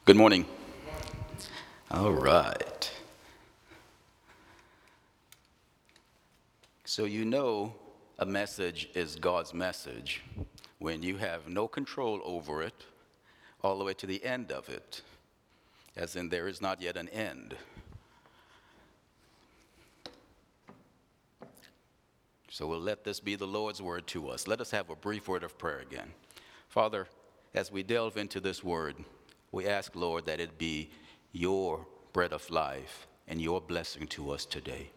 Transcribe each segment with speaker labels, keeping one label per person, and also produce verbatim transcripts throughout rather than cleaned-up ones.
Speaker 1: Good morning. All right. So you know a message is God's message when you have no control over it all the way to the end of it, as in there is not yet an end. So we'll let this be the Lord's word to us. Let us have a brief word of prayer again. Father, as we delve into this word, we ask, Lord, that it be your bread of life and your blessing to us today.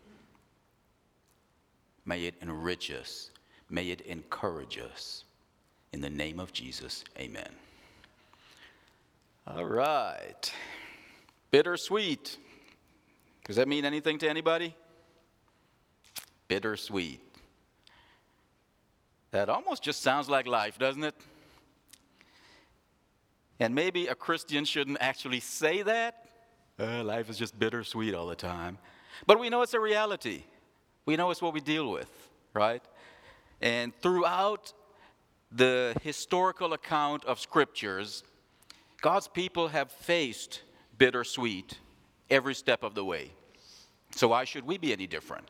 Speaker 1: May it enrich us. May it encourage us. In the name of Jesus, amen. All right. Bittersweet. Does that mean anything to anybody? Bittersweet. That almost just sounds like life, doesn't it? And maybe a Christian shouldn't actually say that. Uh, life is just bittersweet all the time. But we know it's a reality. We know it's what we deal with, right? And throughout the historical account of scriptures, God's people have faced bittersweet every step of the way. So why should we be any different?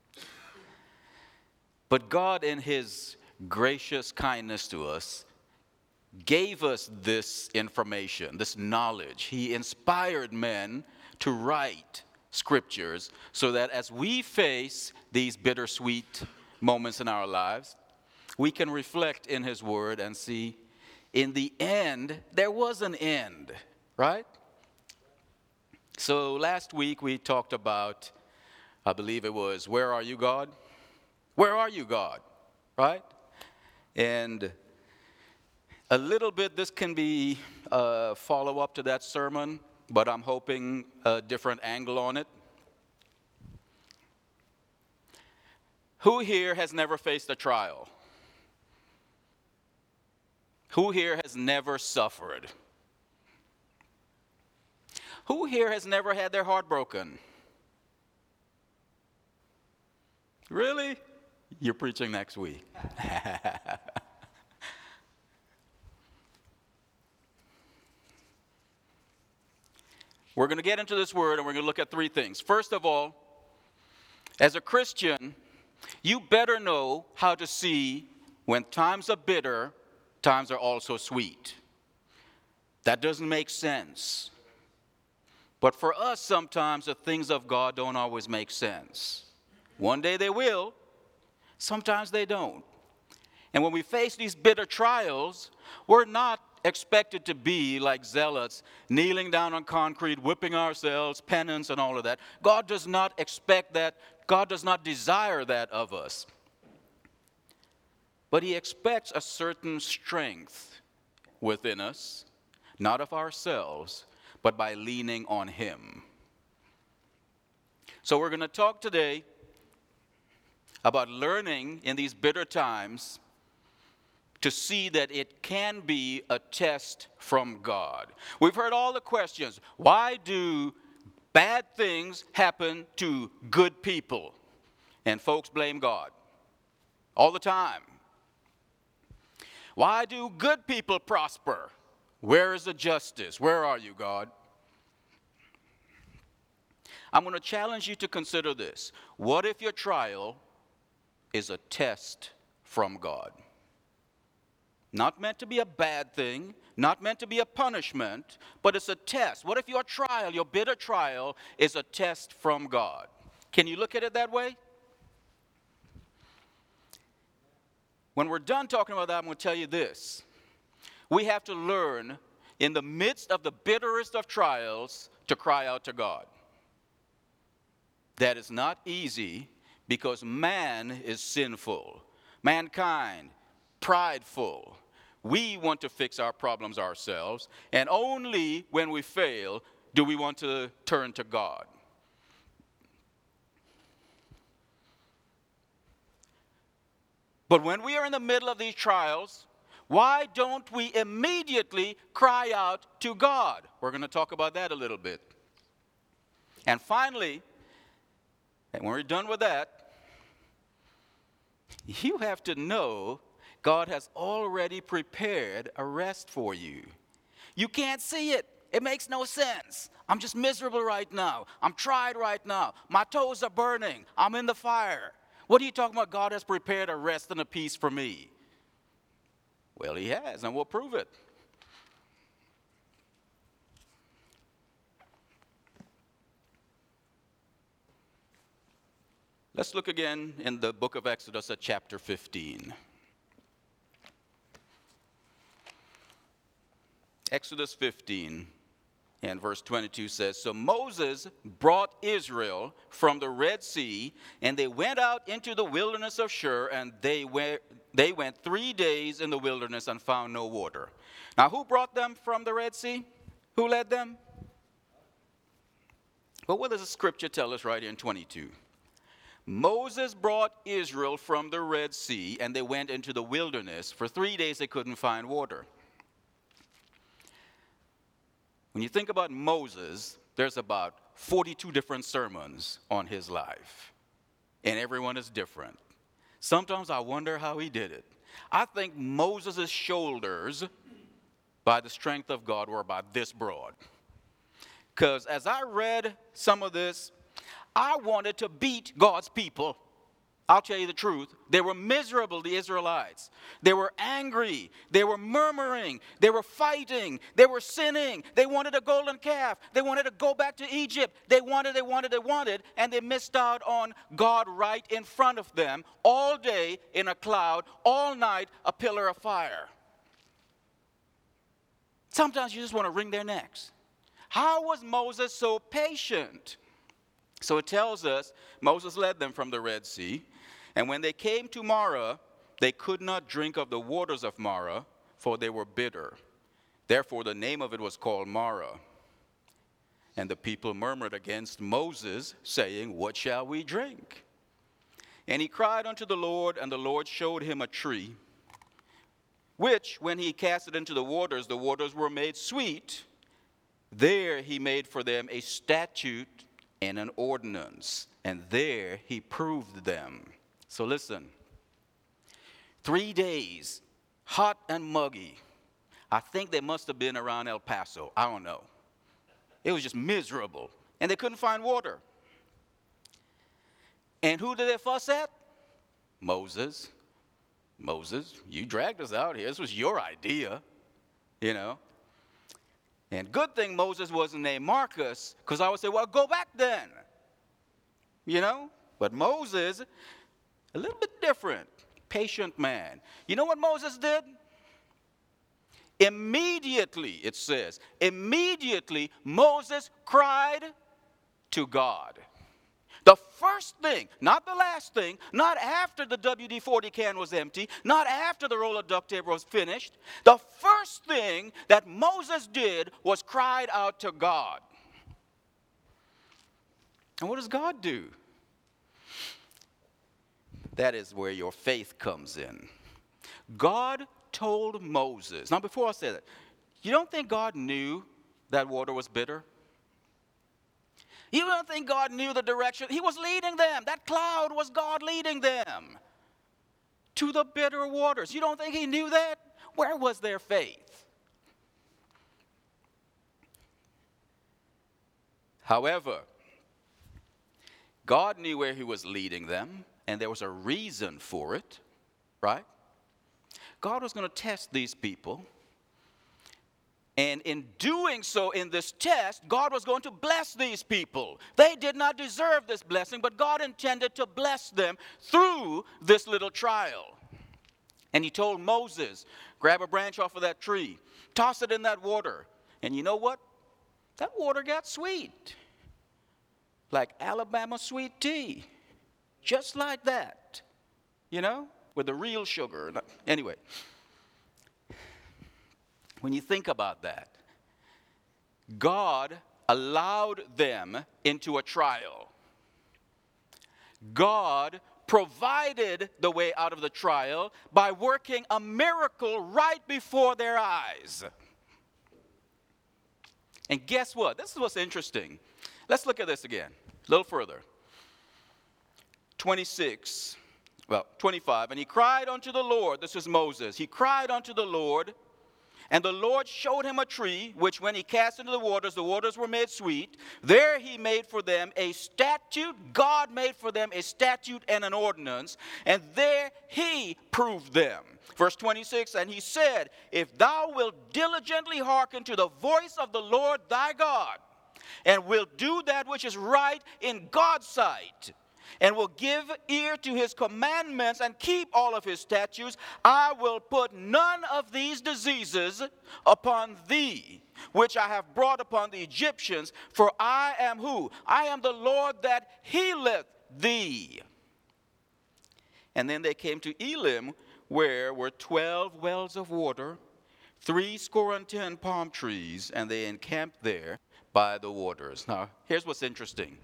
Speaker 1: But God, in his gracious kindness to us, gave us this information, this knowledge. He inspired men to write scriptures so that as we face these bittersweet moments in our lives, we can reflect in his word and see in the end, there was an end, right? So last week we talked about, I believe it was, where are you, God? Where are you, God? Right? And a little bit, this can be a follow-up to that sermon, but I'm hoping a different angle on it. Who here has never faced a trial? Who here has never suffered? Who here has never had their heart broken? Really? You're preaching next week. We're going to get into this word and we're going to look at three things. First of all, as a Christian, you better know how to see when times are bitter, times are also sweet. That doesn't make sense. But for us, sometimes the things of God don't always make sense. One day they will, sometimes they don't. And when we face these bitter trials, we're not expected to be like zealots, kneeling down on concrete, whipping ourselves, penance and all of that. God does not expect that. God does not desire that of us. But he expects a certain strength within us, not of ourselves, but by leaning on him. So we're going to talk today about learning in these bitter times to see that it can be a test from God. We've heard all the questions. Why do bad things happen to good people? And folks blame God all the time. Why do good people prosper? Where is the justice? Where are you, God? I'm going to challenge you to consider this. What if your trial is a test from God? Not meant to be a bad thing, not meant to be a punishment, but it's a test. What if your trial, your bitter trial, is a test from God? Can you look at it that way? When we're done talking about that, I'm going to tell you this. We have to learn, in the midst of the bitterest of trials, to cry out to God. That is not easy because man is sinful. Mankind, prideful. We want to fix our problems ourselves, and only when we fail do we want to turn to God. But when we are in the middle of these trials, why don't we immediately cry out to God? We're going to talk about that a little bit. And finally, and when we're done with that, you have to know God has already prepared a rest for you. You can't see it. It makes no sense. I'm just miserable right now. I'm tried right now. My toes are burning. I'm in the fire. What are you talking about? God has prepared a rest and a peace for me. Well, he has, and we'll prove it. Let's look again in the book of Exodus at chapter fifteen. Exodus fifteen and verse twenty-two says, So Moses brought Israel from the Red Sea, and they went out into the wilderness of Shur, and they went, they went three days in the wilderness and found no water. Now, who brought them from the Red Sea? Who led them? But what does the scripture tell us right here in twenty-two? Moses brought Israel from the Red Sea, and they went into the wilderness. For three days they couldn't find water. When you think about Moses, there's about forty-two different sermons on his life, and everyone is different. Sometimes I wonder how he did it. I think Moses' shoulders, by the strength of God, were about this broad. Because as I read some of this, I wanted to beat God's people. I'll tell you the truth. They were miserable, the Israelites. They were angry. They were murmuring. They were fighting. They were sinning. They wanted a golden calf. They wanted to go back to Egypt. They wanted, they wanted, they wanted, and they missed out on God right in front of them all day in a cloud, all night a pillar of fire. Sometimes you just want to wring their necks. How was Moses so patient? So it tells us Moses led them from the Red Sea, and when they came to Marah, they could not drink of the waters of Marah, for they were bitter. Therefore the name of it was called Marah. And the people murmured against Moses, saying, What shall we drink? And he cried unto the Lord, and the Lord showed him a tree, which, when he cast it into the waters, the waters were made sweet. There he made for them a statute and an ordinance, and there he proved them. So listen, three days, hot and muggy. I think they must have been around El Paso. I don't know. It was just miserable, and they couldn't find water. And who did they fuss at? Moses. Moses, you dragged us out here. This was your idea, you know. And good thing Moses wasn't named Marcus, because I would say, well, go back then. You know? But Moses, a little bit different. Patient man. You know what Moses did? Immediately, it says, immediately Moses cried to God. The first thing, not the last thing, not after the W D forty can was empty, not after the roll of duct tape was finished. The first thing that Moses did was cried out to God. And what does God do? That is where your faith comes in. God told Moses. Now, before I say that, you don't think God knew that water was bitter? You don't think God knew the direction? He was leading them. That cloud was God leading them to the bitter waters. You don't think he knew that? Where was their faith? However, God knew where he was leading them, and there was a reason for it, right? God was going to test these people. And in doing so in this test, God was going to bless these people. They did not deserve this blessing, but God intended to bless them through this little trial. And he told Moses, grab a branch off of that tree, toss it in that water. And you know what? That water got sweet. Like Alabama sweet tea. Just like that. You know? With the real sugar. Anyway. When you think about that, God allowed them into a trial. God provided the way out of the trial by working a miracle right before their eyes. And guess what? This is what's interesting. Let's look at this again, a little further. twenty-six, well, twenty-five. And he cried unto the Lord, this is Moses, he cried unto the Lord, And the Lord showed him a tree, which when he cast into the waters, the waters were made sweet. There he made for them a statute. God made for them a statute and an ordinance. And there he proved them. Verse twenty-six, and he said, if thou wilt diligently hearken to the voice of the Lord thy God, and wilt do that which is right in God's sight, and will give ear to his commandments and keep all of his statutes, I will put none of these diseases upon thee, which I have brought upon the Egyptians, for I am who? I am the Lord that healeth thee. And then they came to Elim, where were twelve wells of water, three score and ten palm trees, and they encamped there by the waters. Now, here's what's interesting.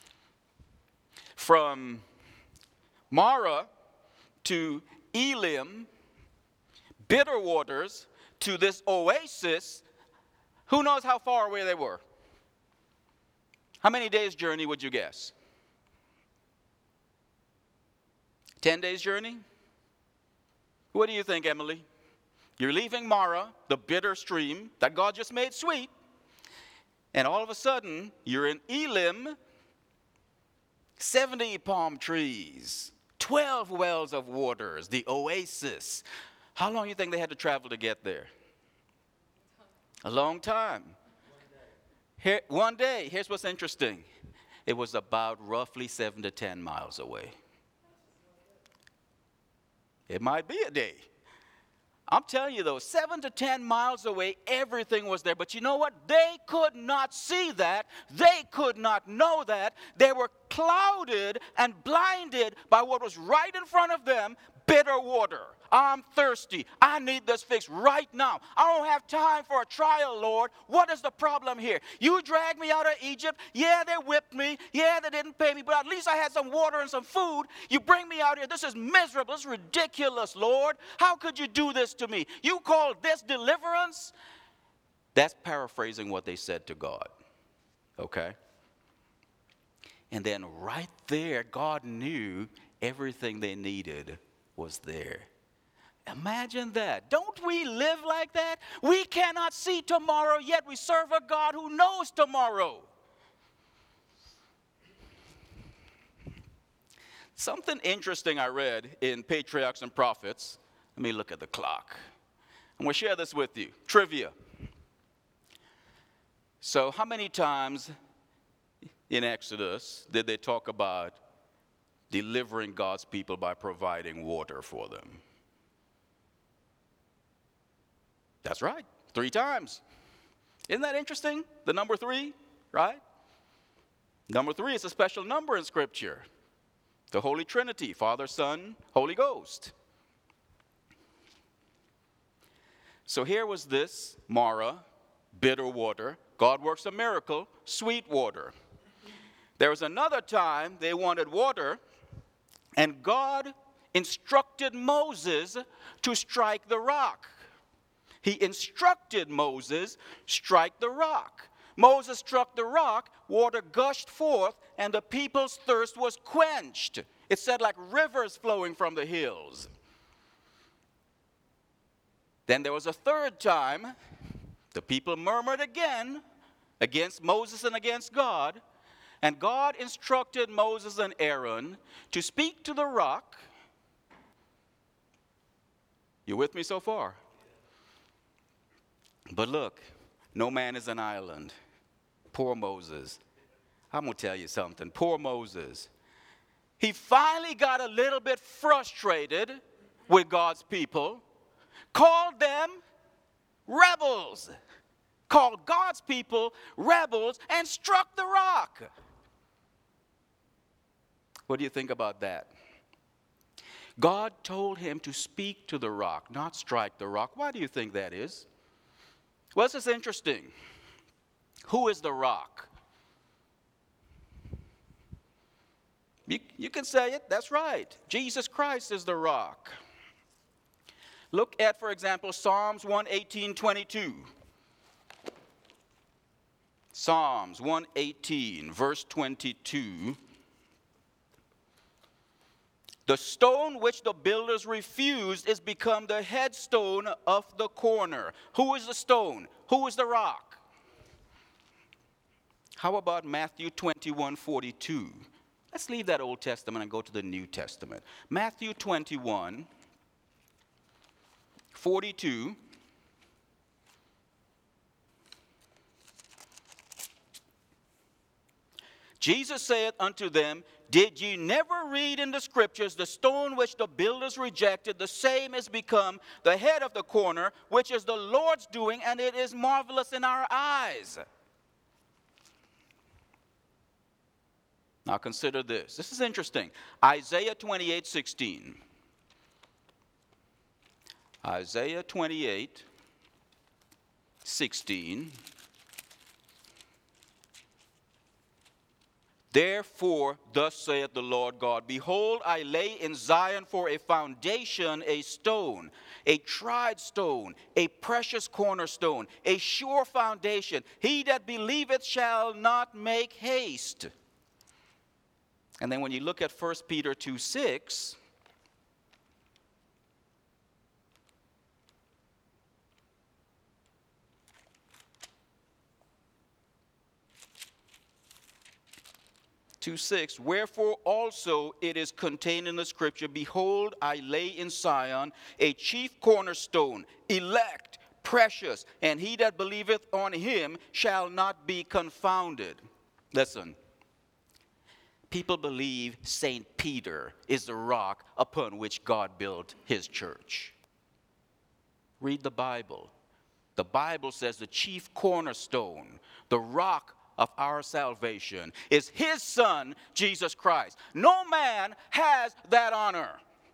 Speaker 1: From Marah to Elim, bitter waters, to this oasis, who knows how far away they were? How many days' journey would you guess? Ten days' journey? What do you think, Emily? You're leaving Marah, the bitter stream that God just made sweet, and all of a sudden, you're in Elim, seventy palm trees, twelve wells of waters, the oasis. How long do you think they had to travel to get there? A long time. Here, one day, here's what's interesting. It was about roughly seven to ten miles away. It might be a day. I'm telling you though, seven to ten miles away, everything was there. But you know what? They could not see that. They could not know that. They were clouded and blinded by what was right in front of them, bitter water. I'm thirsty. I need this fixed right now. I don't have time for a trial, Lord. What is the problem here? You dragged me out of Egypt. Yeah, they whipped me. Yeah, they didn't pay me, but at least I had some water and some food. You bring me out here. This is miserable. This is ridiculous, Lord. How could you do this to me? You call this deliverance? That's paraphrasing what they said to God. Okay? And then right there, God knew everything they needed was there. Imagine that. Don't we live like that? We cannot see tomorrow, yet we serve a God who knows tomorrow. Something interesting I read in Patriarchs and Prophets. Let me look at the clock. I'm going to share this with you. Trivia. So how many times in Exodus did they talk about delivering God's people by providing water for them? That's right, three times. Isn't that interesting? The number three, right? Number three is a special number in Scripture. The Holy Trinity, Father, Son, Holy Ghost. So here was this, Marah, bitter water. God works a miracle, sweet water. There was another time they wanted water, and God instructed Moses to strike the rock. He instructed Moses, strike the rock. Moses struck the rock, water gushed forth, and the people's thirst was quenched. It said like rivers flowing from the hills. Then there was a third time. The people murmured again against Moses and against God. And God instructed Moses and Aaron to speak to the rock. You with me so far? But look, no man is an island. Poor Moses. I'm going to tell you something. Poor Moses. He finally got a little bit frustrated with God's people, called them rebels, called God's people rebels, and struck the rock. What do you think about that? God told him to speak to the rock, not strike the rock. Why do you think that is? Well, this is interesting. Who is the rock? You, you can say it, that's right. Jesus Christ is the rock. Look at, for example, Psalms one eighteen, twenty-two. Psalms one eighteen, verse twenty-two. The stone which the builders refused is become the headstone of the corner. Who is the stone? Who is the rock? How about Matthew twenty-one forty-two? Let's leave that Old Testament and go to the New Testament. Matthew twenty-one forty-two. Jesus saith unto them, Did ye never read in the scriptures, the stone which the builders rejected, the same is become the head of the corner, which is the Lord's doing, and it is marvelous in our eyes. Now consider this. This is interesting. Isaiah twenty-eight sixteen. Isaiah twenty-eight sixteen. Therefore, thus saith the Lord God, Behold, I lay in Zion for a foundation a stone, a tried stone, a precious cornerstone, a sure foundation. He that believeth shall not make haste. And then when you look at First Peter two six, two six, wherefore also it is contained in the scripture, Behold, I lay in Zion a chief cornerstone, elect, precious, and he that believeth on him shall not be confounded. Listen, people believe Saint Peter is the rock upon which God built his church. Read the Bible. The Bible says the chief cornerstone, the rock of our salvation, is his Son, Jesus Christ. No man has that honor.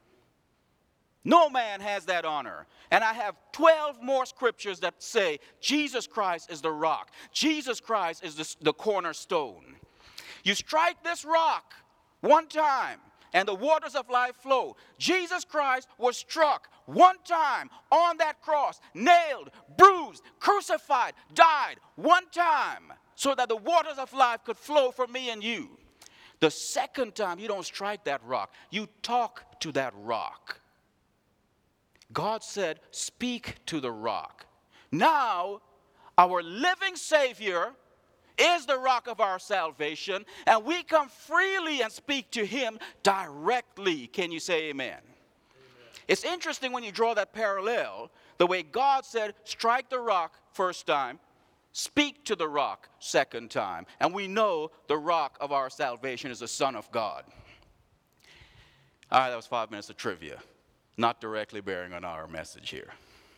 Speaker 1: No man has that honor. And I have twelve more scriptures that say Jesus Christ is the rock. Jesus Christ is the, the cornerstone. You strike this rock one time, and the waters of life flow. Jesus Christ was struck one time on that cross, nailed, bruised, crucified, died one time, so that the waters of life could flow from me and you. The second time, you don't strike that rock. You talk to that rock. God said, speak to the rock. Now, our living Savior is the rock of our salvation, and we come freely and speak to him directly. Can you say amen? Amen? It's interesting when you draw that parallel, the way God said, strike the rock first time, speak to the rock second time. And we know the rock of our salvation is the Son of God. All right, that was five minutes of trivia, not directly bearing on our message here.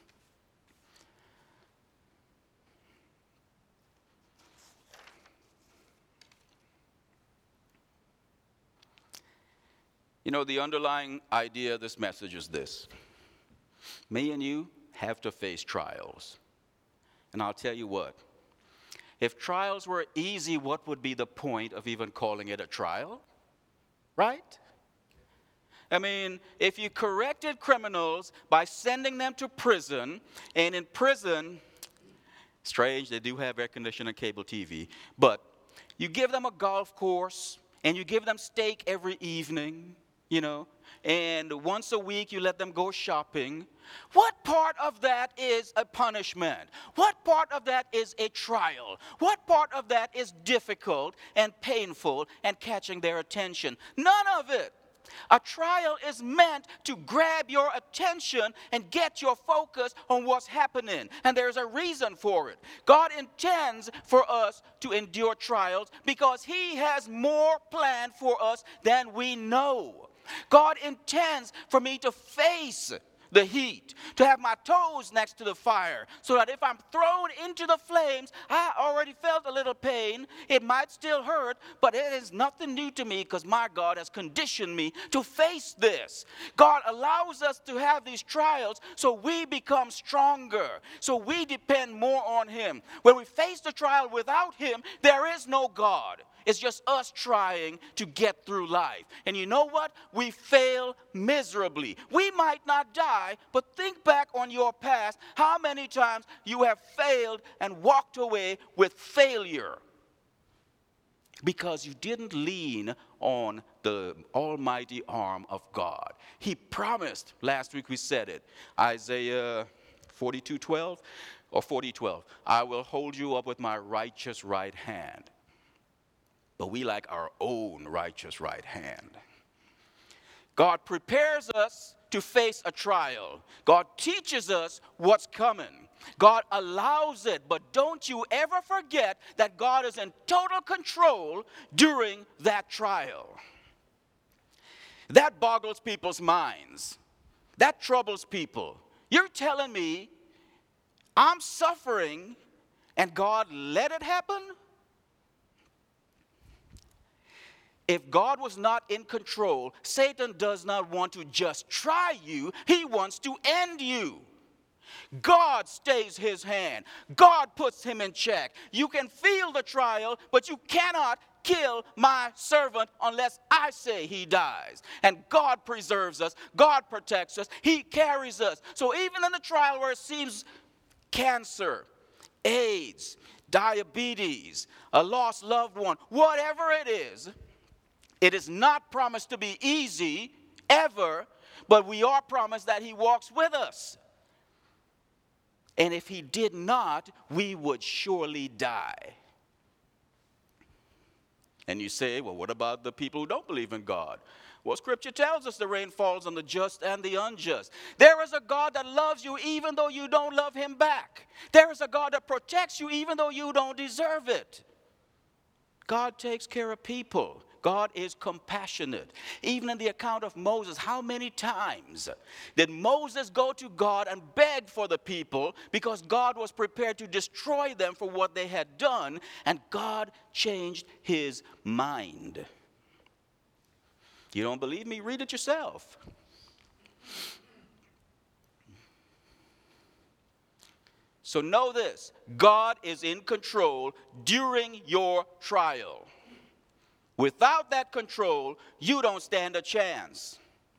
Speaker 1: You know, the underlying idea of this message is this. Me and you have to face trials. And I'll tell you what, if trials were easy, what would be the point of even calling it a trial? Right? I mean, if you corrected criminals by sending them to prison, and in prison, strange, they do have air conditioning and cable T V, but you give them a golf course, and you give them steak every evening, you know, and once a week you let them go shopping. What part of that is a punishment? What part of that is a trial? What part of that is difficult and painful and catching their attention? None of it. A trial is meant to grab your attention and get your focus on what's happening. And there's a reason for it. God intends for us to endure trials because he has more planned for us than we know. God intends for me to face the heat, to have my toes next to the fire, so that if I'm thrown into the flames, I already felt a little pain. It might still hurt, but it is nothing new to me because my God has conditioned me to face this. God allows us to have these trials so we become stronger, so we depend more on him. When we face the trial without him, there is no God. It's just us trying to get through life. And you know what? We fail miserably. We might not die, but think back on your past, how many times you have failed and walked away with failure because you didn't lean on the almighty arm of God. He promised, last week we said it, Isaiah forty-two twelve or forty twelve, I will hold you up with my righteous right hand. But we like our own righteous right hand. God prepares us to face a trial. God teaches us what's coming. God allows it, but don't you ever forget that God is in total control during that trial. That boggles people's minds. That troubles people. You're telling me I'm suffering and God let it happen? If God was not in control, Satan does not want to just try you. He wants to end you. God stays his hand. God puts him in check. You can feel the trial, but you cannot kill my servant unless I say he dies. And God preserves us. God protects us. He carries us. So even in the trial where it seems cancer, AIDS, diabetes, a lost loved one, whatever it is, it is not promised to be easy ever, but we are promised that he walks with us. And if he did not, we would surely die. And you say, well, what about the people who don't believe in God? Well, Scripture tells us the rain falls on the just and the unjust. There is a God that loves you even though you don't love him back. There is a God that protects you even though you don't deserve it. God takes care of people. God is compassionate. Even in the account of Moses, how many times did Moses go to God and beg for the people because God was prepared to destroy them for what they had done, and God changed his mind? You don't believe me? Read it yourself. So know this, God is in control during your trial. Without that control, you don't stand a chance.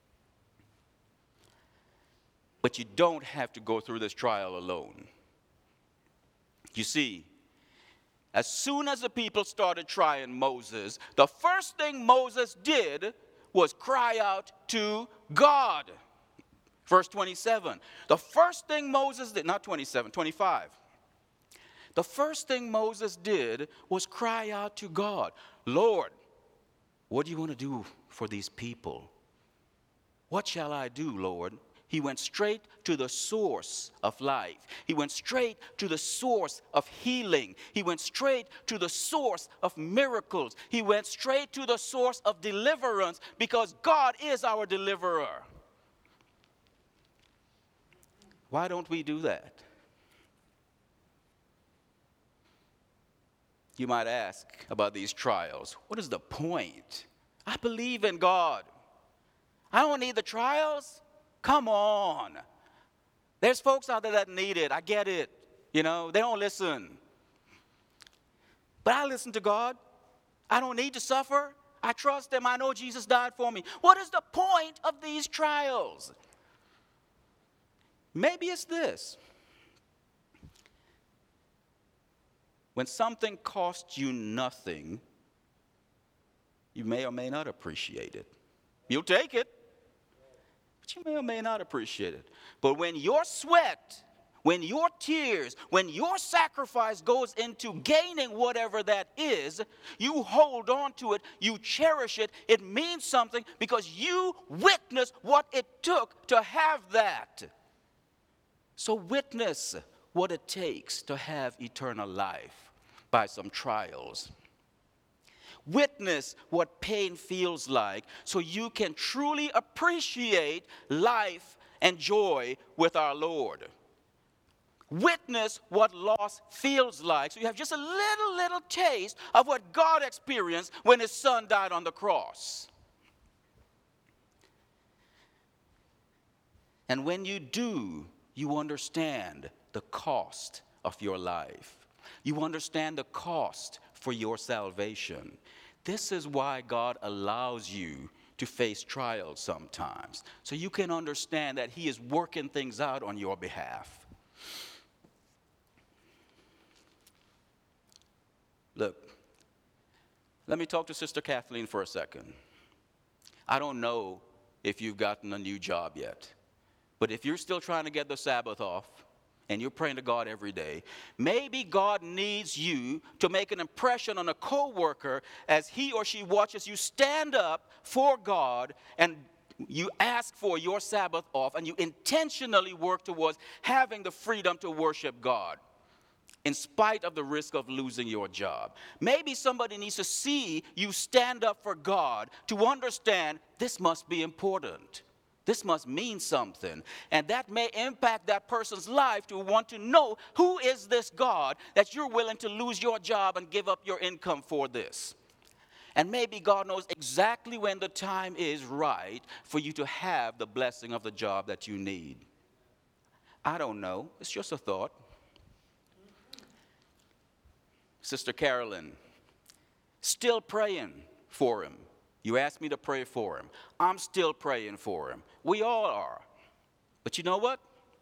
Speaker 1: But you don't have to go through this trial alone. You see, as soon as the people started trying Moses, the first thing Moses did was cry out to God. Verse twenty-seven. The first thing Moses did, not twenty-seven, twenty-five. The first thing Moses did was cry out to God. Lord, what do you want to do for these people? What shall I do, Lord? He went straight to the source of life. He went straight to the source of healing. He went straight to the source of miracles. He went straight to the source of deliverance because God is our deliverer. Why don't we do that? You might ask about these trials. What is the point? I believe in God. I don't need the trials. Come on. There's folks out there that need it. I get it. You know, they don't listen. But I listen to God. I don't need to suffer. I trust him. I know Jesus died for me. What is the point of these trials? Maybe it's this. When something costs you nothing, you may or may not appreciate it. You'll take it, but you may or may not appreciate it. But when your sweat, when your tears, when your sacrifice goes into gaining whatever that is, you hold on to it, you cherish it. It means something because you witnessed what it took to have that. So witness what it takes to have eternal life by some trials. Witness what pain feels like so you can truly appreciate life and joy with our Lord. Witness what loss feels like so you have just a little, little taste of what God experienced when his son died on the cross. And when you do, you understand the cost of your life. You understand the cost for your salvation. This is why God allows you to face trials sometimes, so you can understand that he is working things out on your behalf. Look, let me talk to Sister Kathleen for a second. I don't know if you've gotten a new job yet, but if you're still trying to get the Sabbath off and you're praying to God every day, maybe God needs you to make an impression on a coworker as he or she watches you stand up for God and you ask for your Sabbath off and you intentionally work towards having the freedom to worship God in spite of the risk of losing your job. Maybe somebody needs to see you stand up for God to understand this must be important. This must mean something. And that may impact that person's life to want to know, who is this God that you're willing to lose your job and give up your income for this? And maybe God knows exactly when the time is right for you to have the blessing of the job that you need. I don't know. It's just a thought. Sister Carolyn, still praying for him. You asked me to pray for him. I'm still praying for him. We all are. But you know what?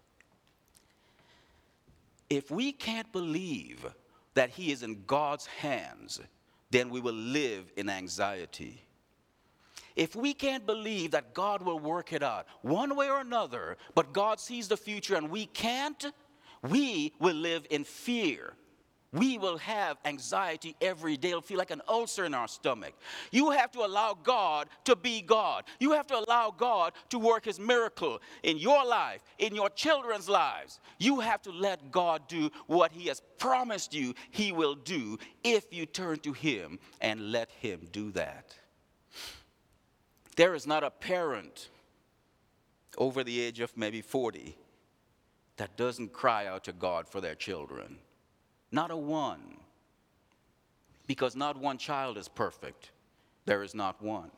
Speaker 1: If we can't believe that he is in God's hands, then we will live in anxiety. If we can't believe that God will work it out one way or another, but God sees the future and we can't, we will live in fear. We will have anxiety every day. It'll feel like an ulcer in our stomach. You have to allow God to be God. You have to allow God to work his miracle in your life, in your children's lives. You have to let God do what he has promised you he will do if you turn to him and let him do that. There is not a parent over the age of maybe forty that doesn't cry out to God for their children. Not a one. Because not one child is perfect. There is not one.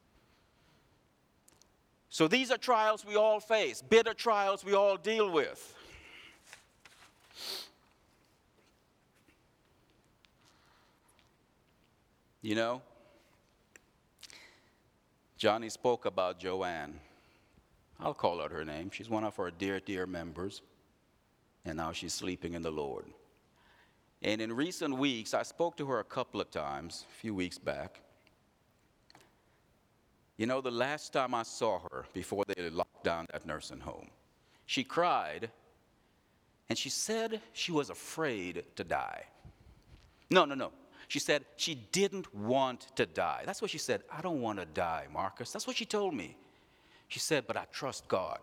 Speaker 1: So these are trials we all face, bitter trials we all deal with. You know, Johnny spoke about Joanne. I'll call out her name. She's one of our dear, dear members. And now she's sleeping in the Lord. And in recent weeks, I spoke to her a couple of times, a few weeks back. You know, the last time I saw her before they locked down that nursing home, she cried, and she said she was afraid to die. No, no, no. She said she didn't want to die. That's what she said. I don't want to die, Marcus. That's what she told me. She said, but I trust God.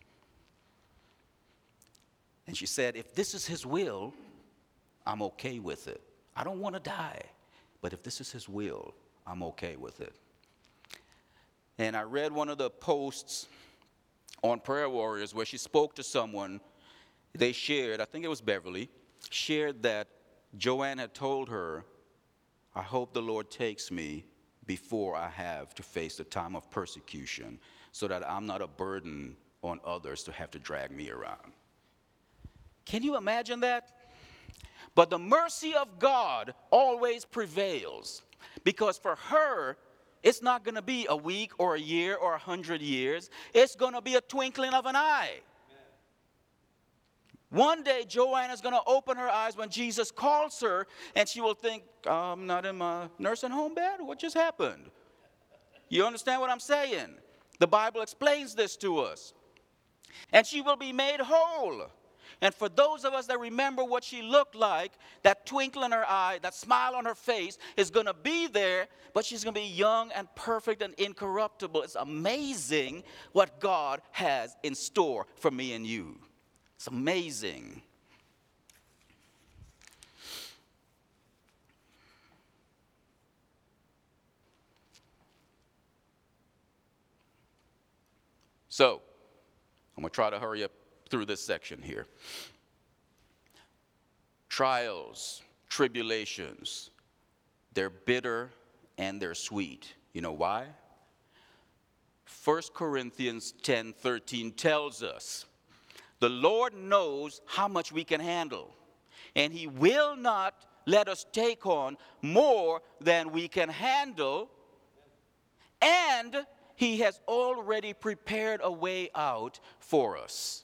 Speaker 1: And she said, if this is his will, I'm okay with it. I don't want to die, but if this is his will, I'm okay with it. And I read one of the posts on Prayer Warriors where she spoke to someone. They shared, I think it was Beverly, shared that Joanne had told her, I hope the Lord takes me before I have to face the time of persecution so that I'm not a burden on others to have to drag me around. Can you imagine that? But the mercy of God always prevails, because for her, it's not going to be a week or a year or a hundred years. It's going to be a twinkling of an eye. Amen. One day, Joanne is going to open her eyes when Jesus calls her, and she will think, I'm not in my nursing home bed? What just happened? You understand what I'm saying? The Bible explains this to us. And she will be made whole. And for those of us that remember what she looked like, that twinkle in her eye, that smile on her face is going to be there, but she's going to be young and perfect and incorruptible. It's amazing what God has in store for me and you. It's amazing. So, I'm going to try to hurry up through this section here. Trials, tribulations, they're bitter and they're sweet. You know why? First Corinthians ten thirteen tells us, the Lord knows how much we can handle, and he will not let us take on more than we can handle, and he has already prepared a way out for us.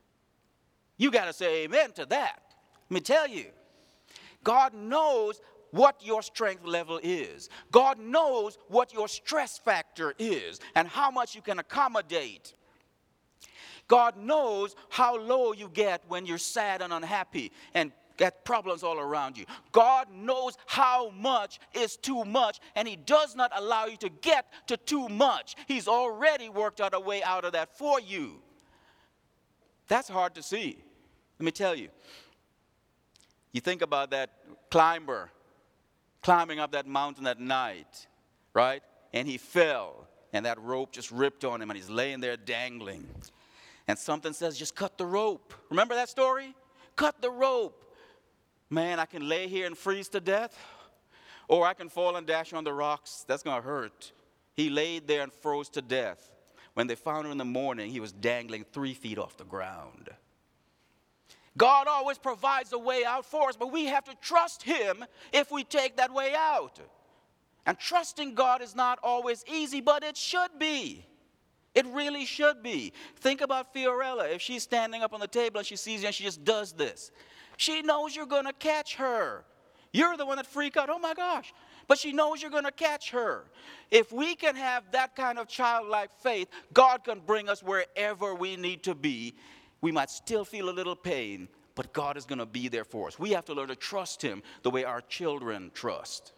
Speaker 1: You got to say amen to that. Let me tell you, God knows what your strength level is. God knows what your stress factor is and how much you can accommodate. God knows how low you get when you're sad and unhappy and get problems all around you. God knows how much is too much, and he does not allow you to get to too much. He's already worked out a way out of that for you. That's hard to see. Let me tell you. You think about that climber climbing up that mountain at night, right? And he fell, and that rope just ripped on him, and he's laying there dangling. And something says, just cut the rope. Remember that story? Cut the rope. Man, I can lay here and freeze to death, or I can fall and dash on the rocks. That's going to hurt. He laid there and froze to death. When they found him in the morning, he was dangling three feet off the ground. God always provides a way out for us, but we have to trust him if we take that way out. And trusting God is not always easy, but it should be. It really should be. Think about Fiorella. If she's standing up on the table and she sees you and she just does this, she knows you're going to catch her. You're the one that freak out, oh my gosh. But she knows you're going to catch her. If we can have that kind of childlike faith, God can bring us wherever we need to be. We might still feel a little pain, but God is going to be there for us. We have to learn to trust him the way our children trust.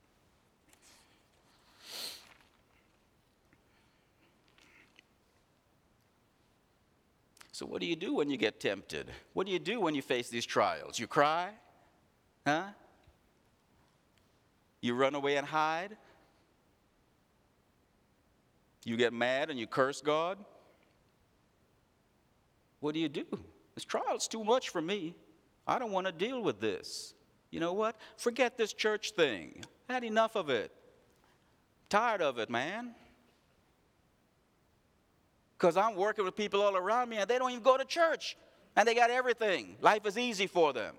Speaker 1: So what do you do when you get tempted? What do you do when you face these trials? You cry? Huh? You run away and hide? You get mad and you curse God? What do you do? This trial's too much for me. I don't want to deal with this. You know what? Forget this church thing. I had enough of it. Tired of it, man. Because I'm working with people all around me and they don't even go to church. And they got everything. Life is easy for them.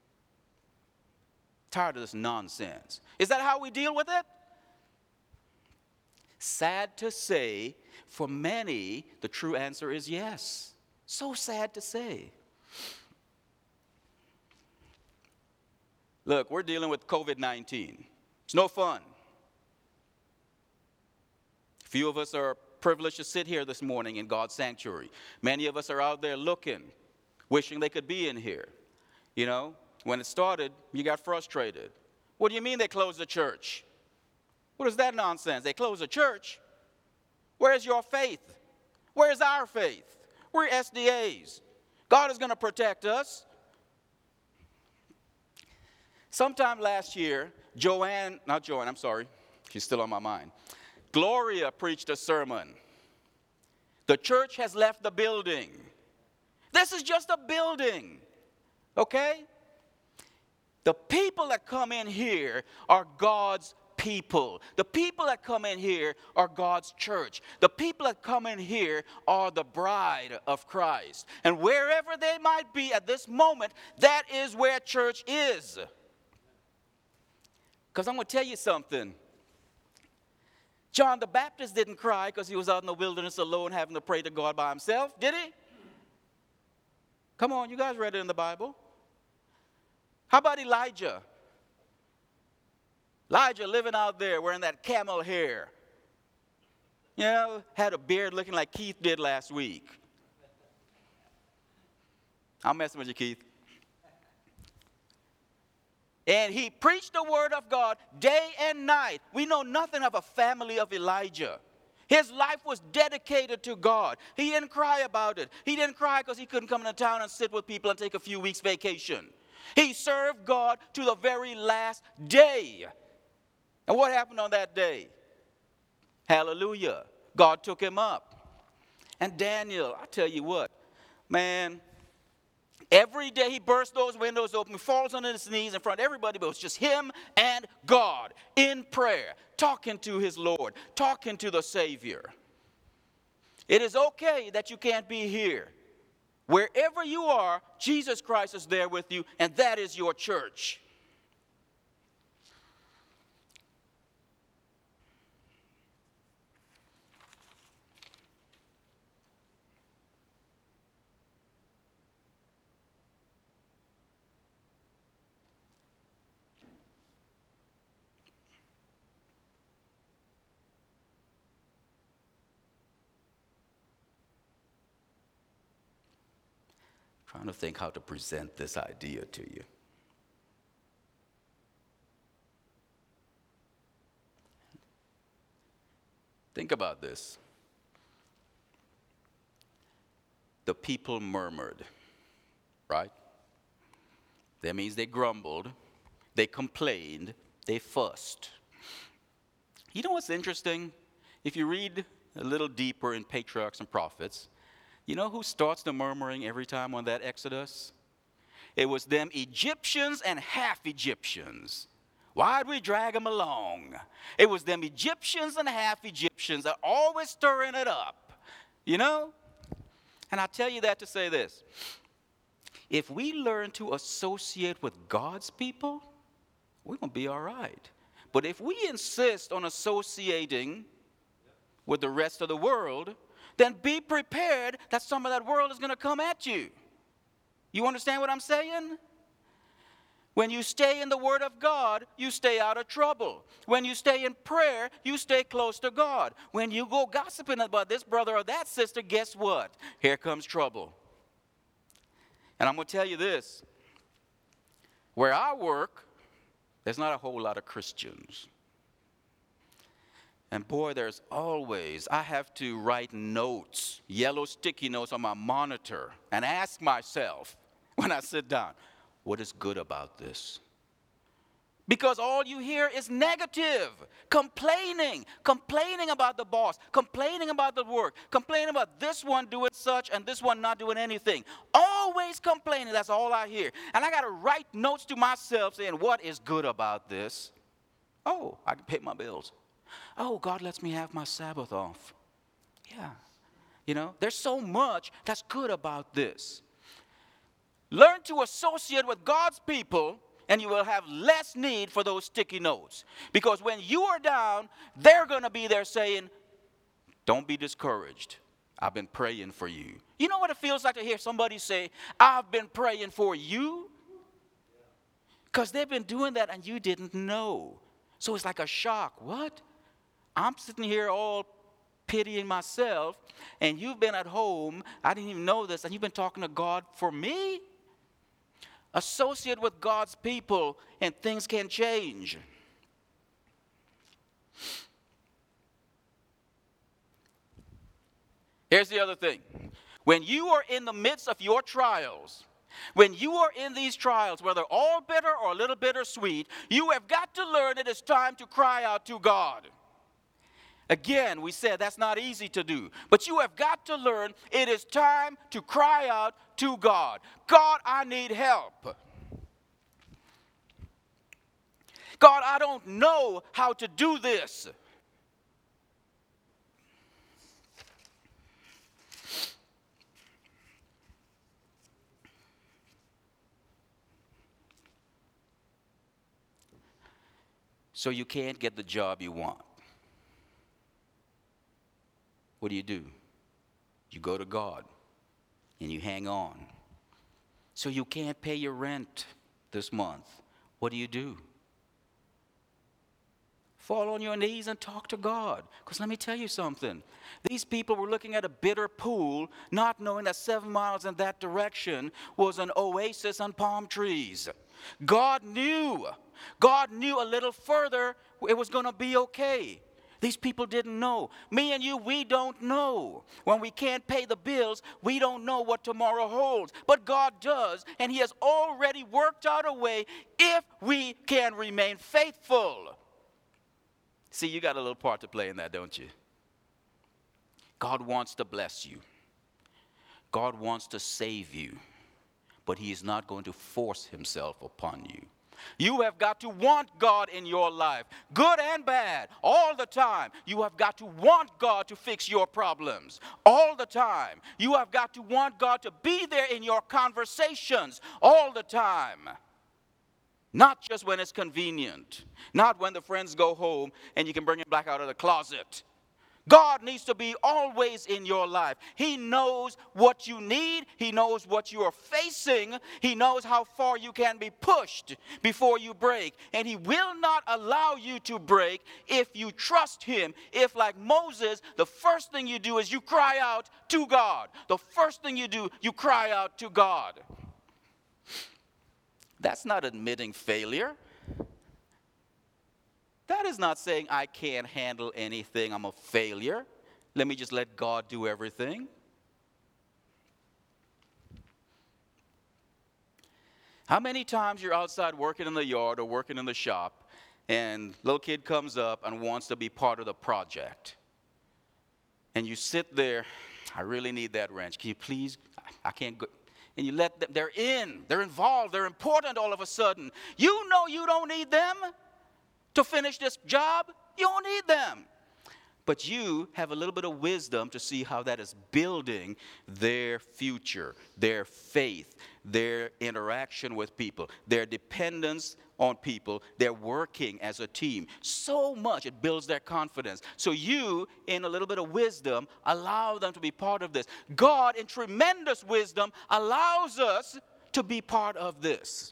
Speaker 1: Tired of this nonsense. Is that how we deal with it? Sad to say, for many, the true answer is yes. So sad to say. Look, we're dealing with covid nineteen. It's no fun. A few of us are privileged to sit here this morning in God's sanctuary. Many of us are out there looking, wishing they could be in here. You know, when it started, you got frustrated. What do you mean they closed the church? What is that nonsense? They closed the church? Where's your faith? Where's our faith? We're S D As. God is going to protect us. Sometime last year, Joanne, not Joanne, I'm sorry. She's still on my mind. Gloria preached a sermon. The church has left the building. This is just a building, okay? The people that come in here are God's people. The people that come in here are God's church. The people that come in here are the bride of Christ. And wherever they might be at this moment, that is where church is. Because I'm going to tell you something. John the Baptist didn't cry because he was out in the wilderness alone having to pray to God by himself, did he? Come on, you guys read it in the Bible. How about Elijah? Elijah living out there wearing that camel hair. You know, had a beard looking like Keith did last week. I'm messing with you, Keith. And he preached the word of God day and night. We know nothing of a family of Elijah. His life was dedicated to God. He didn't cry about it. He didn't cry because he couldn't come into town and sit with people and take a few weeks vacation. He served God to the very last day. And what happened on that day? Hallelujah. God took him up. And Daniel, I tell you what, man, every day he bursts those windows open, falls on his knees in front of everybody, but it was just him and God in prayer, talking to his Lord, talking to the Savior. It is okay that you can't be here. Wherever you are, Jesus Christ is there with you, and that is your church. trying to think how to present this idea to you. Think about this. The people murmured, right? That means they grumbled, they complained, they fussed. You know what's interesting? If you read a little deeper in Patriarchs and Prophets, you know who starts the murmuring every time on that Exodus? It was them Egyptians and half Egyptians. Why'd we drag them along? It was them Egyptians and half Egyptians that are always stirring it up, you know? And I tell you that to say this. If we learn to associate with God's people, we're going to be all right. But if we insist on associating with the rest of the world, then be prepared that some of that world is going to come at you. You understand what I'm saying? When you stay in the Word of God, you stay out of trouble. When you stay in prayer, you stay close to God. When you go gossiping about this brother or that sister, guess what? Here comes trouble. And I'm going to tell you this. Where I work, there's not a whole lot of Christians. And boy, there's always, I have to write notes, yellow sticky notes on my monitor, and ask myself when I sit down, what is good about this? Because all you hear is negative, complaining, complaining about the boss, complaining about the work, complaining about this one doing such and this one not doing anything. Always complaining, that's all I hear. And I got to write notes to myself saying, what is good about this? Oh, I can pay my bills. Oh, God lets me have my Sabbath off. Yeah. You know, there's so much that's good about this. Learn to associate with God's people, and you will have less need for those sticky notes. Because when you are down, they're going to be there saying, don't be discouraged. I've been praying for you. You know what it feels like to hear somebody say, I've been praying for you? Because they've been doing that and you didn't know. So it's like a shock. What? I'm sitting here all pitying myself, and you've been at home, I didn't even know this, and you've been talking to God for me? Associate with God's people, and things can change. Here's the other thing. When you are in the midst of your trials, when you are in these trials, whether all bitter or a little bittersweet, you have got to learn it is time to cry out to God. Again, we said that's not easy to do. But you have got to learn it is time to cry out to God. God, I need help. God, I don't know how to do this. So you can't get the job you want. What do you do? You go to God and you hang on. So you can't pay your rent this month. What do you do? Fall on your knees and talk to God. Because let me tell you something. These people were looking at a bitter pool, not knowing that seven miles in that direction was an oasis and palm trees. God knew. God knew a little further it was going to be okay. These people didn't know. Me and you, we don't know. When we can't pay the bills, we don't know what tomorrow holds. But God does, and He has already worked out a way if we can remain faithful. See, you got a little part to play in that, don't you? God wants to bless you. God wants to save you. But He is not going to force Himself upon you. You have got to want God in your life, good and bad, all the time. You have got to want God to fix your problems all the time. You have got to want God to be there in your conversations all the time. Not just when it's convenient. Not when the friends go home and you can bring him back out of the closet. God needs to be always in your life. He knows what you need. He knows what you are facing. He knows how far you can be pushed before you break. And he will not allow you to break if you trust him. If, like Moses, the first thing you do is you cry out to God. The first thing you do, you cry out to God. That's not admitting failure. That is not saying I can't handle anything, I'm a failure. Let me just let God do everything. How many times you're outside working in the yard or working in the shop, and little kid comes up and wants to be part of the project. And you sit there, I really need that wrench. Can you please, I can't go. And you let them, they're in, they're involved, they're important all of a sudden. You know you don't need them to finish this job. You don't need them. But you have a little bit of wisdom to see how that is building their future, their faith, their interaction with people, their dependence on people. They're working as a team. So much it builds their confidence. So you, in a little bit of wisdom, allow them to be part of this. God, in tremendous wisdom, allows us to be part of this.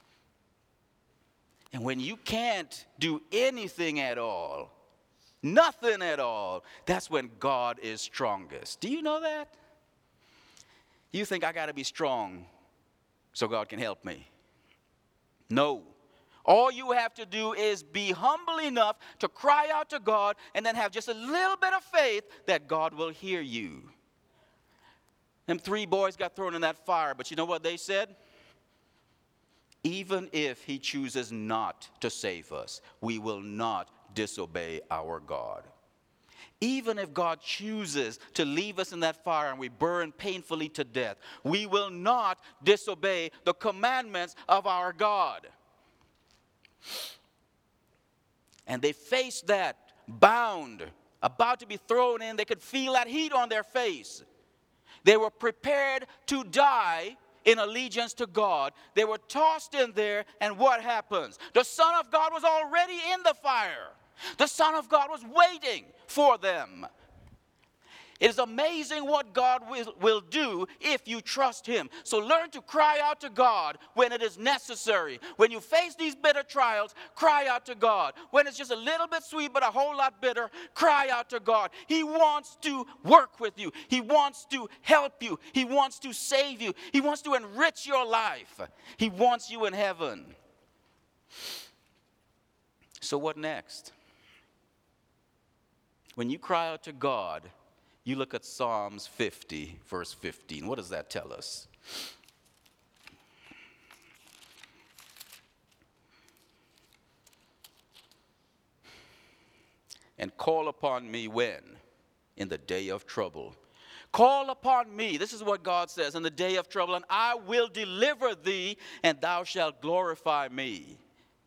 Speaker 1: And when you can't do anything at all, nothing at all, that's when God is strongest. Do you know that? You think I got to be strong so God can help me? No. All you have to do is be humble enough to cry out to God and then have just a little bit of faith that God will hear you. Them three boys got thrown in that fire, but you know what they said? Even if he chooses not to save us, we will not disobey our God. Even if God chooses to leave us in that fire and we burn painfully to death, we will not disobey the commandments of our God. And they faced that, bound, about to be thrown in. They could feel that heat on their face. They were prepared to die in allegiance to God. They were tossed in there, and what happens? The Son of God was already in the fire. The Son of God was waiting for them. It is amazing what God will, will do if you trust him. So learn to cry out to God when it is necessary. When you face these bitter trials, cry out to God. When it's just a little bit sweet but a whole lot bitter, cry out to God. He wants to work with you. He wants to help you. He wants to save you. He wants to enrich your life. He wants you in heaven. So what next? When you cry out to God, you look at Psalms fifty, verse fifteen. What does that tell us? And call upon me when? In the day of trouble. Call upon me. This is what God says, in the day of trouble, and I will deliver thee, and thou shalt glorify me.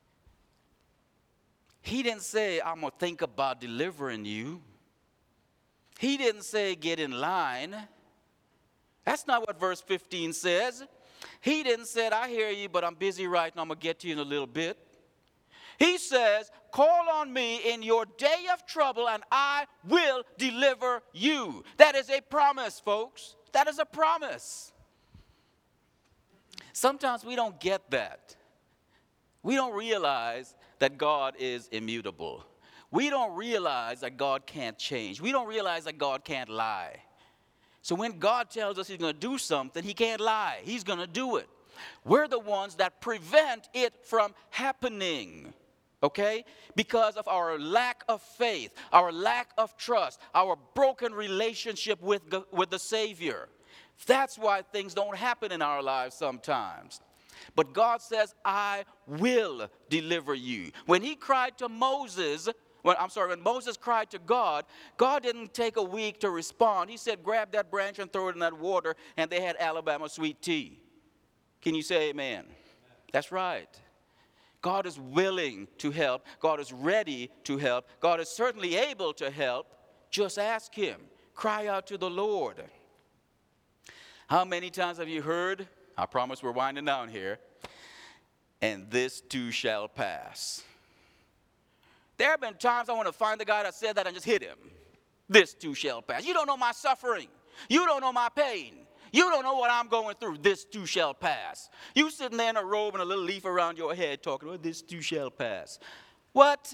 Speaker 1: He didn't say, I'm going to think about delivering you. He didn't say get in line. That's not what verse fifteen says. He didn't say, I hear you, but I'm busy right now. I'm going to get to you in a little bit. He says, call on me in your day of trouble, and I will deliver you. That is a promise, folks. That is a promise. Sometimes we don't get that. We don't realize that God is immutable. We don't realize that God can't change. We don't realize that God can't lie. So when God tells us he's going to do something, he can't lie. He's going to do it. We're the ones that prevent it from happening, okay? Because of our lack of faith, our lack of trust, our broken relationship with, with the Savior. That's why things don't happen in our lives sometimes. But God says, I will deliver you. When he cried to Moses, when, I'm sorry, when Moses cried to God, God didn't take a week to respond. He said, grab that branch and throw it in that water, and they had Alabama sweet tea. Can you say amen? Amen. That's right. God is willing to help. God is ready to help. God is certainly able to help. Just ask him. Cry out to the Lord. How many times have you heard, I promise we're winding down here, and this too shall pass? There have been times I want to find the guy that said that and just hit him. This too shall pass. You don't know my suffering. You don't know my pain. You don't know what I'm going through. This too shall pass. You sitting there in a robe and a little leaf around your head talking, oh, this too shall pass. What?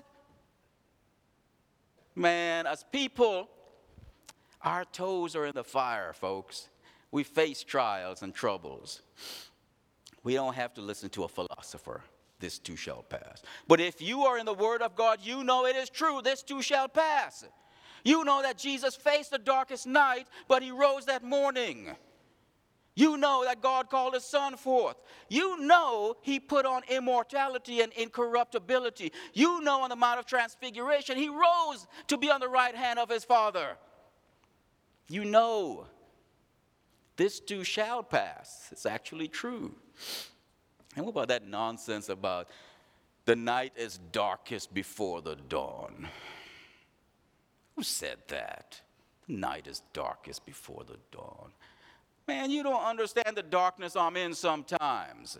Speaker 1: Man, as people, our toes are in the fire, folks. We face trials and troubles. We don't have to listen to a philosopher. This too shall pass. But if you are in the Word of God, you know it is true. This too shall pass. You know that Jesus faced the darkest night, but he rose that morning. You know that God called his Son forth. You know he put on immortality and incorruptibility. You know on the Mount of Transfiguration, he rose to be on the right hand of his Father. You know this too shall pass. It's actually true. And what about that nonsense about the night is darkest before the dawn? Who said that? The night is darkest before the dawn. Man, you don't understand the darkness I'm in sometimes.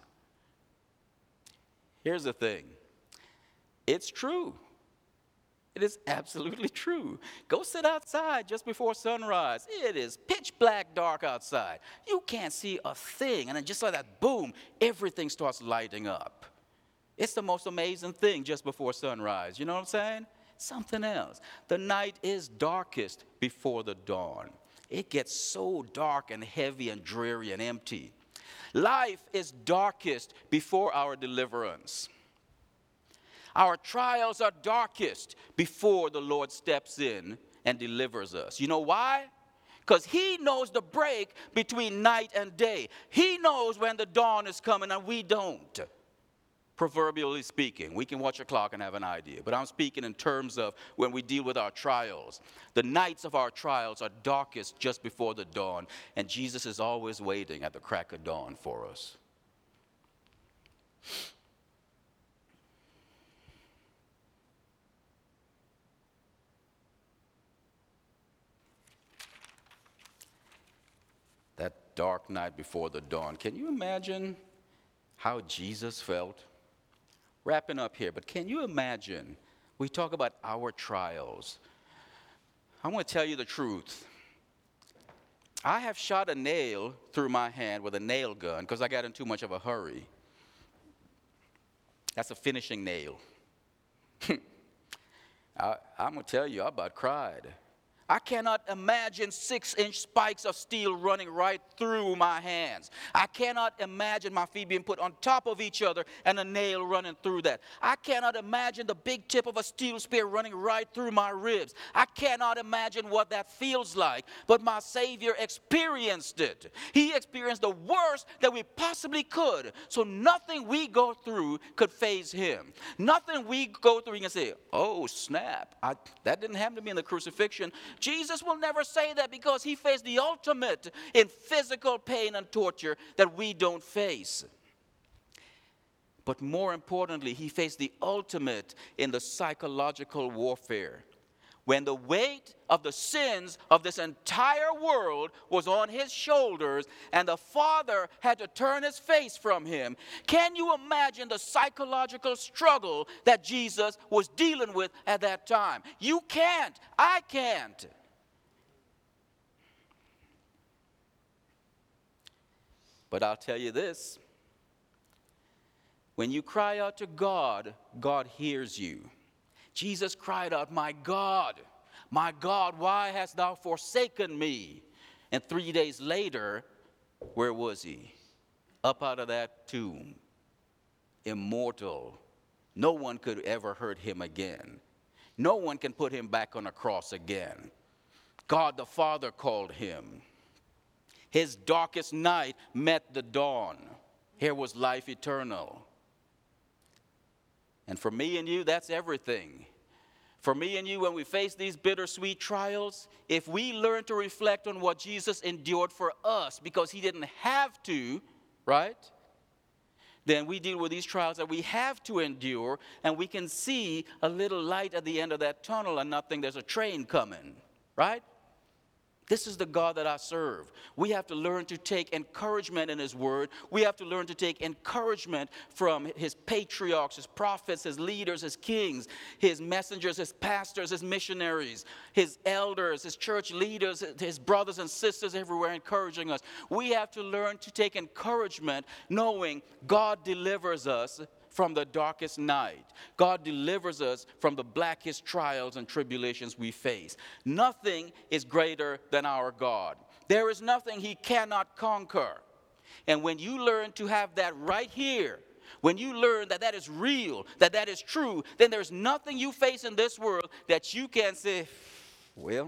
Speaker 1: Here's the thing. It's true. It is absolutely true. Go sit outside just before sunrise. It is pitch black dark outside. You can't see a thing. And then just like that, boom, everything starts lighting up. It's the most amazing thing just before sunrise. You know what I'm saying? Something else. The night is darkest before the dawn. It gets so dark and heavy and dreary and empty. Life is darkest before our deliverance. Our trials are darkest before the Lord steps in and delivers us. You know why? Because he knows the break between night and day. He knows when the dawn is coming and we don't. Proverbially speaking, we can watch a clock and have an idea. But I'm speaking in terms of when we deal with our trials. The nights of our trials are darkest just before the dawn. And Jesus is always waiting at the crack of dawn for us. That dark night before the dawn. Can you imagine how Jesus felt? Wrapping up here, but can you imagine, we talk about our trials. I want to tell you the truth. I have shot a nail through my hand with a nail gun because I got in too much of a hurry. That's a finishing nail. I, I'm going to tell you, I about cried. I cannot imagine six-inch spikes of steel running right through my hands. I cannot imagine my feet being put on top of each other and a nail running through that. I cannot imagine the big tip of a steel spear running right through my ribs. I cannot imagine what that feels like, but my Savior experienced it. He experienced the worst that we possibly could, so nothing we go through could faze him. Nothing we go through, he can say, oh, snap, I, that didn't happen to me in the crucifixion. Jesus will never say that because he faced the ultimate in physical pain and torture that we don't face. But more importantly, he faced the ultimate in the psychological warfare. When the weight of the sins of this entire world was on his shoulders and the Father had to turn his face from him, can you imagine the psychological struggle that Jesus was dealing with at that time? You can't. I can't. But I'll tell you this. When you cry out to God, God hears you. Jesus cried out, my God, my God, why hast thou forsaken me? And three days later, where was he? Up out of that tomb, immortal. No one could ever hurt him again. No one can put him back on a cross again. God the Father called him. His darkest night met the dawn. Here was life eternal. And for me and you, that's everything. For me and you, when we face these bittersweet trials, if we learn to reflect on what Jesus endured for us because he didn't have to, right? Then we deal with these trials that we have to endure, and we can see a little light at the end of that tunnel and not think there's a train coming, right? This is the God that I serve. We have to learn to take encouragement in his word. We have to learn to take encouragement from his patriarchs, his prophets, his leaders, his kings, his messengers, his pastors, his missionaries, his elders, his church leaders, his brothers and sisters everywhere encouraging us. We have to learn to take encouragement knowing God delivers us from the darkest night. God delivers us from the blackest trials and tribulations we face. Nothing is greater than our God. There is nothing he cannot conquer. And when you learn to have that right here, when you learn that that is real, that that is true, then there's nothing you face in this world that you can say, well,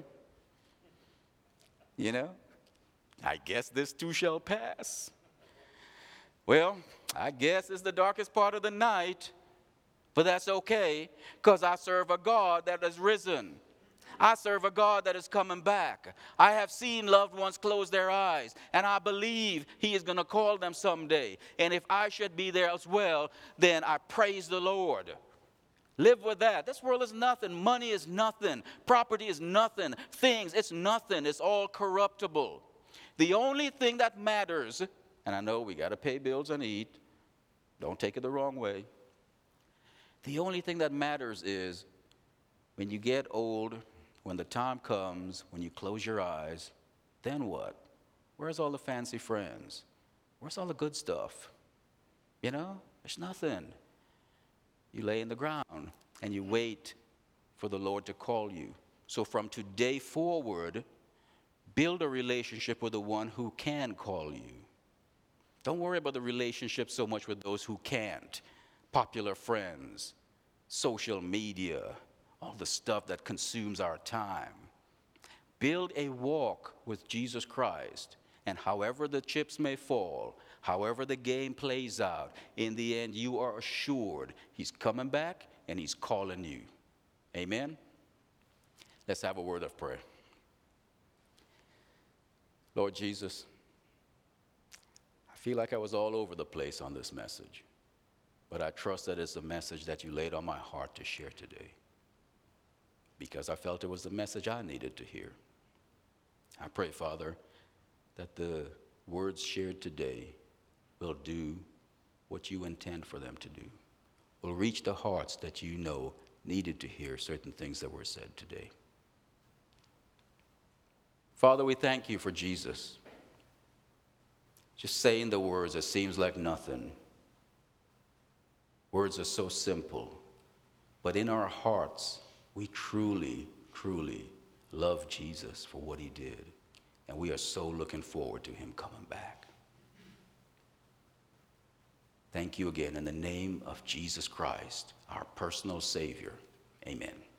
Speaker 1: you know, I guess this too shall pass. Well, I guess it's the darkest part of the night, but that's okay, because I serve a God that has risen. I serve a God that is coming back. I have seen loved ones close their eyes, and I believe he is going to call them someday. And if I should be there as well, then I praise the Lord. Live with that. This world is nothing. Money is nothing. Property is nothing. Things, it's nothing. It's all corruptible. The only thing that matters, and I know we got to pay bills and eat. Don't take it the wrong way. The only thing that matters is when you get old, when the time comes, when you close your eyes, then what? Where's all the fancy friends? Where's all the good stuff? You know, there's nothing. You lay in the ground and you wait for the Lord to call you. So from today forward, build a relationship with the one who can call you. Don't worry about the relationship so much with those who can't. Popular friends, social media, all the stuff that consumes our time. Build a walk with Jesus Christ, and however the chips may fall, however the game plays out, in the end you are assured he's coming back and he's calling you. Amen? Let's have a word of prayer. Lord Jesus, I feel like I was all over the place on this message, but I trust that it's a message that you laid on my heart to share today, because I felt it was the message I needed to hear. I pray, Father, that the words shared today will do what you intend for them to do, will reach the hearts that you know needed to hear certain things that were said today. Father, we thank you for Jesus. Just saying the words, it seems like nothing. Words are so simple, but in our hearts, we truly, truly love Jesus for what he did, and we are so looking forward to him coming back. Thank you again in the name of Jesus Christ, our personal Savior. Amen.